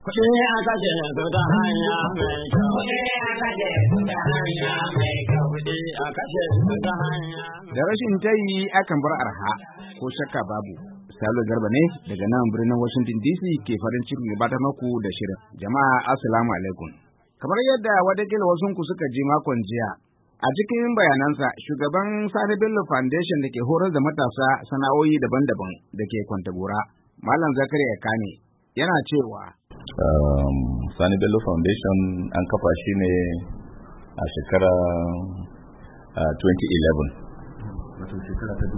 Kuɗi a kashe su ta hanya mai kyau. Kuɗi a kashe su ta hanya mai kyau. Kuɗi a kashe su ta hanya. Da rashin tayi akan bar arha, ko shakka babu. Salo Garba ne daga nan birnin Washington DC ke farin cikin gabatar muku da shirin. Jama'a assalamu alaikum. Kamar yadda watakila wasunku suka ji makon jiya, a cikin bayanansa shugaban Sani Bello Foundation da ke horar da matasa sana'o'i daban-daban da ke Kwantagora, Malam Zakariya Kane, yana cewa Sani Bello Foundation an kafa shi ne a shekara 2011. Wato shekara ta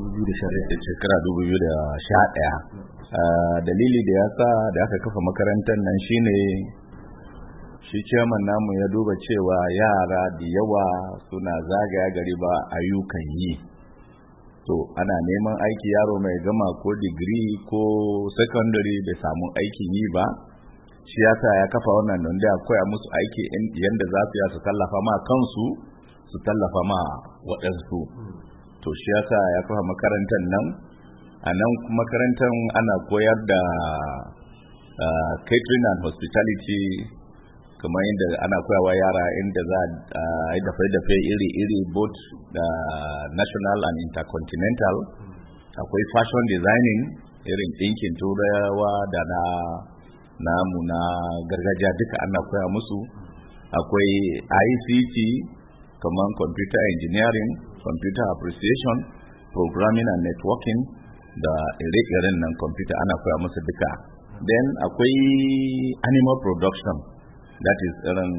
2011. Dalili da ya sa da aka kafa makarantar nan shine shi chairman namu ya duba cewa yara da yawa suna zagaya gari ba ayyukan yi. To ana neman aiki, yaro mai gama ko digiri ko secondary bai samu aikin yi ba. Shi yasa ya kafa wannan don da koya musu aiki yanda za su su tallafa ma kansu, su tallafa ma waɗansu. To shi yasa ya kafa makarantar nan. A nan makarantar ana koyar da catering and hospitality, kamar yadda ana koyawa yara inda za a yi dafe-dafe iri-iri, both da national and intercontinental. Akwai fashion designing, irin ɗinkin turawa da namu na gargajiya duka ana koya musu. Akwai ICT, kamar computer engineering, computer appreciation, programming and networking, da ire-iren nan computer ana koya musu duka. Then akwai animal production, that is irin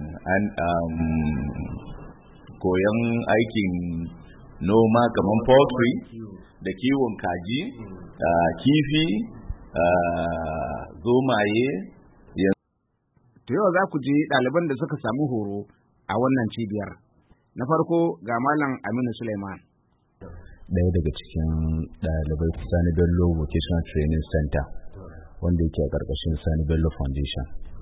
koyon aikin noma kamar poultry da kiwon kaji, kifi, zomaye. To yau za ku ji ɗaliban da suka samu horo a wannan cibiyar. Na farko ga Malam Aminu Suleiman. Ɗaya daga cikin ɗalibai Sani Bello Vocational Training Center, wanda yake a ƙarƙashin Sani Bello Foundation.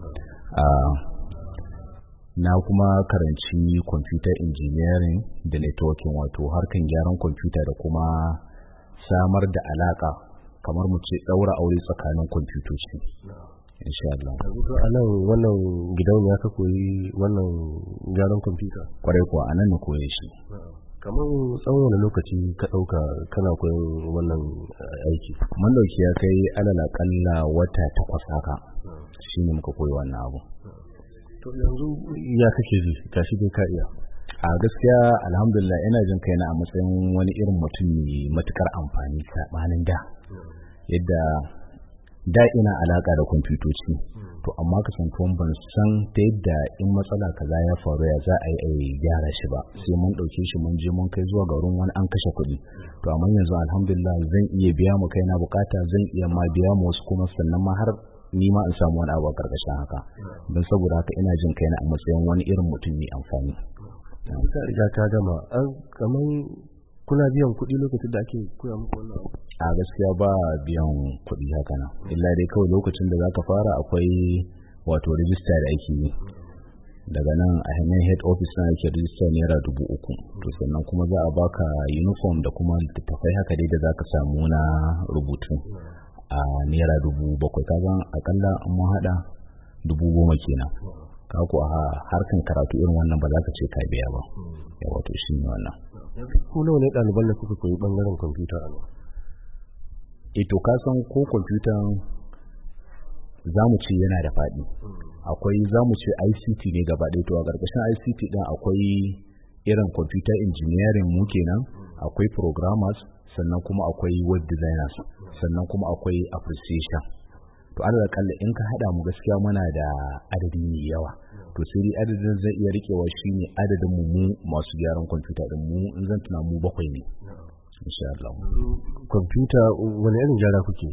Na kuma karanci computer engineering da networking, wato harkan gyaran kwamfuta da kuma samar da alaƙa, kamar mu ce ɗaura aure tsakanin kwamfutoci. Insha Allah. A nan wannan gidauniya ka koyi wannan gyaran kwamfuta? Kwarai kuwa a nan na koye shi. Kamar tsawon wani lokaci ka ɗauka kana koyon wannan aiki? Mun ɗauki ya kai alal aƙalla wata 8 haka, shi ne muka koyi wannan abu. To yanzu ya kake ji, gashi dai ka iya? A gaskiya alhamdulillah ina jin kaina a matsayin wani irin mutum mai matukar amfani saɓanin da. Yadda da ina alaka da kwamfutoci, to amma kasantuwan ban san ta yadda in matsala kaza ya faru ya za a yi gyara shi ba, sai mun ɗauke shi mun je mun kai zuwa garin wani an kashe kuɗi. To amma yanzu alhamdulillah zan iya biya mu kaina bukata, zan iya ma biya mu wasu, kuma sannan ma har ni ma in samu wani abu a karkashin haka. Don saboda haka ina jin kaina a matsayin wani irin mutum mai amfani. Ka riga ka gama, kamar kuna biyan kuɗi lokacin da ake koya muku wannan abu? A gaskiya ba biyan kuɗi haka nan, illa dai kawai lokacin da zaka fara akwai wato rijista da ake yi. Daga nan a hannun head office na yake rijista naira 3,000. To sannan kuma za a baka uniform da kuma littattafai haka dai da zaka samu na rubutu a naira 7,000. Kaga akalla an mun hada 10,000 kenan. Ka ko a harkan karatu irin wannan ba za ka ce ka biya ba. Ya wato shi ne wannan. Ku nawa ne ɗaliban da kuka koyi ɓangaren kwamfuta a nan? To ka san ko kwamfutan za mu ce yana da faɗi. Akwai za mu ce ICT ne gaba ɗaya, to a ƙarƙashin ICT ɗin akwai irin computer engineering mu kenan, akwai programmers, sannan kuma akwai web designers, sannan kuma akwai appreciation. To alal kalla in ka haɗa mu gaskiya muna da adadi mai yawa. To sai dai adadin zai iya rikewa shine adadin mu masu gyaran kwamfuta din, mu in zan tuna mu 7 ne. Insha Allah. Kwamfuta wani irin gyara kuke?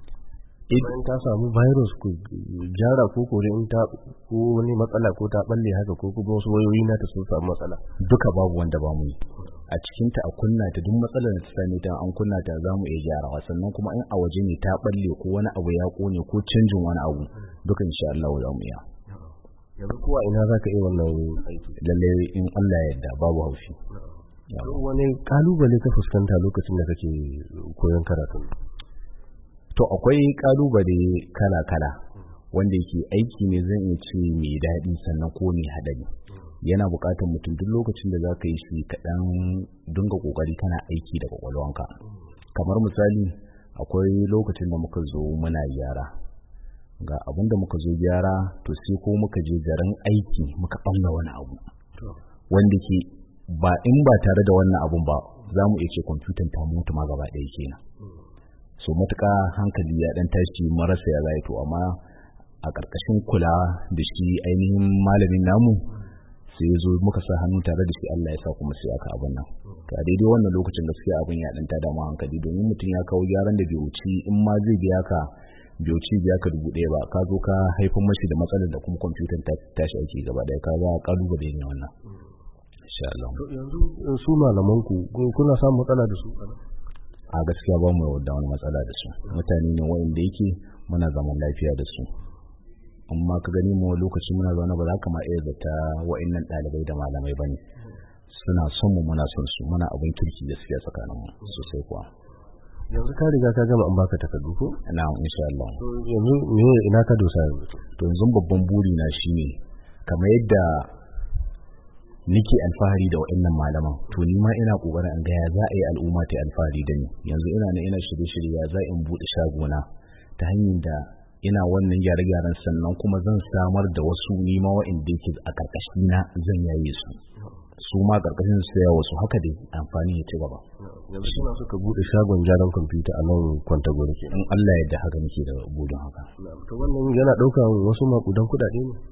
In ta samu virus ku gyara, ko in ta ko wani matsala ko ta balle haka, ko kuma wasu wayoyi na ta sun samu matsala? Duka babu wanda ba mu yi. A cikin ta a kunna ta, duk matsalar da ta same ta an kunna ta za mu iya gyarawa. Sannan kuma in a waje ne ta balle ko wani abu ya kone ko canjin wani abu, duka insha Allah za mu iya. Yanzu kuwa ina za ka iya wannan aiki? Lalle in Allah ya yarda babu haushi. Wani kalubale ka fuskanta lokacin da kake koyon karatu? To akwai kalubale kala-kala. wanda yake aiki ne zan iya ce mai daɗi sannan ko mai haɗari. Yana buƙatar mutum duk lokacin da za ka yi shi kaɗan dinga ƙoƙari kana aiki da ƙwaƙwalwanka. Kamar misali, akwai lokacin da muka zo muna gyara, ga abin da muka zo gyara to sai ko muka je garin aiki muka ɓalla wani abu wanda ke ba tare da wannan abun ba za mu iya ce kwamfutan ta mutu ma gaba ɗaya kenan. So matuƙa hankali ya ɗan tashi marasa ya zai to, amma a ƙarƙashin kula da shi ainihin malamin namu sai ya zo muka sa hannu tare da shi, Allah ya sa kuma sai aka abin nan. To a daidai wannan lokacin gaskiya abin ya ɗan tada mu hankali, domin mutum ya kawo gyaran da bai wuci in ma zai biya ka 1,000 ba, ka zo ka haifar mashi da matsalar da kuma kwamfutan ta tashi aiki gaba ɗaya, ka ga ƙalubale ne wannan. Insha Allah. To yanzu su malamanku kuna samun matsala da su? A gaskiya ba mu da wani matsala da su, mutane ne wanda yake muna zaman lafiya da su, amma ka gani mu lokaci muna zaune ba za ka ma iya zata wa'annan ɗalibai da malamai bane, suna son mu muna son su, muna abin kirki gaskiya tsakanin mu sosai kuwa. Yanzu ka riga ka gama an baka takardu ko? Na'am, insha Allah. To yanzu me ina ka dosa yanzu? To yanzu babban buri na shine kamar yadda nake alfahari da wa'annan malaman, to ni ma ina kokarin an ga ya za a yi al'umma ta alfahari da ni. Yanzu ina shirye-shirye ya za in bude shagona ta hanyar da ina wannan gyare-gyaren, sannan kuma zan samar da wasu nima wa'anda yake a karkashi na zan yaye su ma karkashin su ya wasu, haka dai amfani ya ci gaba. Yanzu suna suka bude shagon gyaran kwamfuta a nan Kwantagora ke? In Allah ya yarda haka nake da burin haka. To wannan yana ɗaukar wasu makudan kuɗaɗe ne?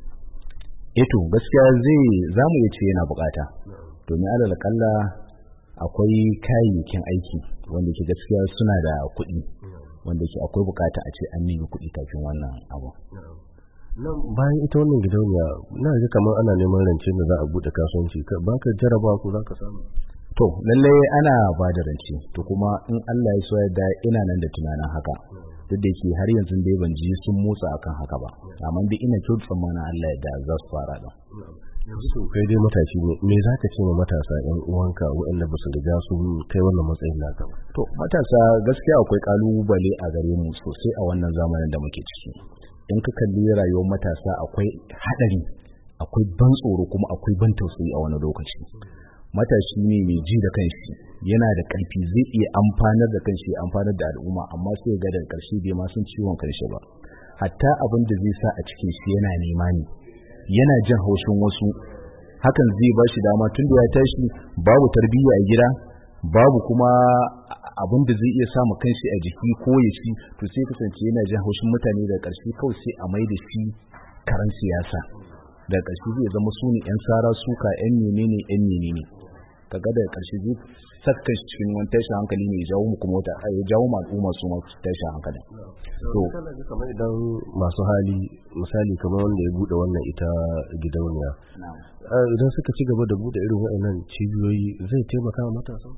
To gaskiya za mu iya ce yana bukata, domin alal kalla akwai kayayyakin aiki wanda ke gaskiya suna da kuɗi, wanda ke akwai bukata a ce an nemi kuɗi kafin wannan abu. Nan bayan ita wannan gidauniya na ji kamar ana neman rance da za a buɗe kasuwanci, ba ka jaraba ko za ka samu? To lallai ana ba da rance, to kuma in Allah ya so yadda ina nan da tunanin haka, duk da yake har yanzu dai ban ji sun motsa akan haka ba, amma dai ina kyautu tsammanin Allah yadda za su fara da. Yanzu to kai dai matashi ne, me za ka ce ma matasa ƴan uwanka waɗanda ba su riga sun kai wannan matsayin naka ba? To matasa gaskiya akwai kalubale a gare mu sosai a wannan zamanin da muke ciki. In ka kalli rayuwar matasa akwai haɗari, akwai ban tsoro, kuma akwai ban tausayi a wani lokaci. Matashi ne mai ji da kanshi, yana da ƙarfi, zai iya amfanar da kanshi, amfanar da al'umma, amma sai ga da ƙarshe bai ma san ciwon kanshi ba. Hatta abin da zai sa a cikin shi yana nema ne, yana jin haushin wasu, hakan zai ba shi dama tun da ya tashi babu tarbiyya a gida, babu kuma abin da zai iya samu kanshi a jiki ko ya ci, to sai kasance yana jin haushin mutane, da ƙarshe kawai sai a mai da shi karan siyasa, da ƙarshe zai zama su ne 'yan sara suka, 'yan menene kaga da ƙarshe zai saka shi cikin wani tashin hankali ne, ya jawo ma al'umma su masu tashin hankali. To kamar idan masu hali misali kamar wanda ya bude wannan ita gidauniya, idan suka ci gaba da bude irin waɗannan cibiyoyi zai taimaka wa matasa?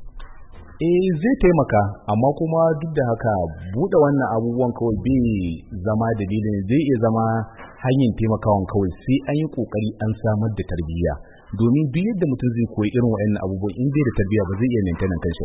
Zai taimaka, amma kuma duk da haka bude wannan abubuwan kawai bai zama dalilin, zai iya zama hanyar taimakawan kawai sai an yi kokari an samar da tarbiyya, domin duk yadda mutum zai koyi irin waɗannan abubuwan in bai da tarbiyya ba zai iya maintainin kanshi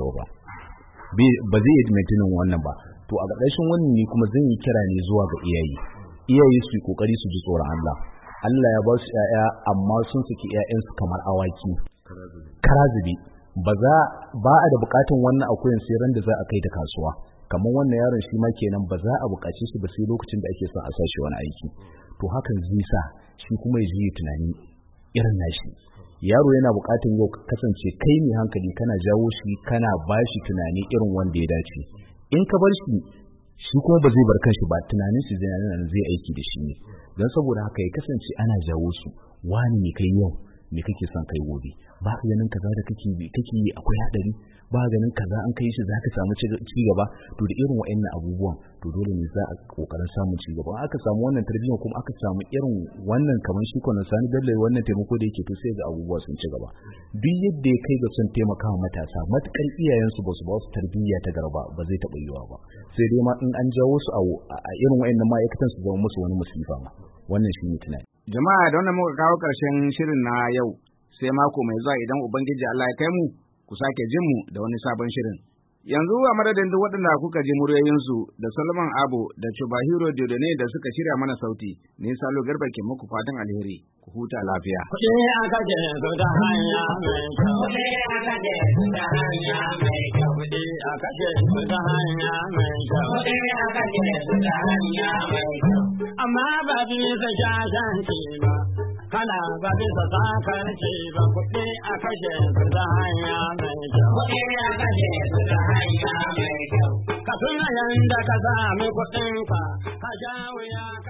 ba zai iya maintainin wannan ba. To a ƙarƙashin wannan ne kuma zan yi kira ne zuwa ga iyaye su yi kokari su ji tsoron Allah ya ba su ƴaƴa, amma sun saki ƴaƴansu kamar awaki karazubi. Ba a da bukatun wannan akuyan sai ran da za a kai ta kasuwa, kamar wannan yaron shi ma kenan ba za a bukace shi ba sai lokacin da ake son a sashi wani aiki. To hakan zai sa shi kuma ya ji tunani irin nashi. Yaro yana bukatun yau kasance kai ne hankali, kana jawo shi, kana bashi tunani irin wanda ya dace. In ka bar shi kuma ba zai bar kanshi ba, tunanin shi zai aiki da shi ne. Don saboda haka ya kasance ana jawo su, wani ne kai yau, me kake son kai gobe, ba ka ganin kaza da kake yi akwai hadari, ba ka ganin kaza an kai shi za ka samu ci gaba. To da irin wa'annan abubuwan to dole ne za a kokarin samun ci gaba. Aka samu wannan tarbiyyar kuma aka samu irin wannan kamar shi kwanan Sani Bello wannan taimako da yake, to sai ga abubuwa sun ci gaba. Duk yadda ya kai ga son taimakawa matasa, matukar iyayensu ba su ba su tarbiyya ta garba ba zai taɓa yiwa ba, sai dai ma in an jawo su a irin wa'annan ma'aikatan su zama musu wani musifa ma. Wannan shi ne tunani. Jama'a da wannan muka kawo ƙarshen shirin na yau, sai mako mai zuwa idan Ubangiji Allah ya kai mu, ku sake jin mu da wani sabon shirin. Yanzu a madadin duk waɗanda kuka ji muryoyinsu da Solomon Abo da Chubahiro Diodone da suka shirya mana sauti, ne Salo Garba ke muku fatan alheri, ku huta lafiya. Kuɗi aka je su ta hanya mai kyau. Kuɗi aka je su ta hanya mai kyau. Kuɗi aka je su ta hanya mai kyau. Kuɗi aka je su ta hanya mai kyau. Amma ba bisa shashanci ba, kana ba bisa sakarci ba. Kuɗi aka je su ta hanya mai kyau. Kuɗi aka je su ta hanya mai kyau. Ka tuna yanda ka sami kuɗinka, ka sha wuya.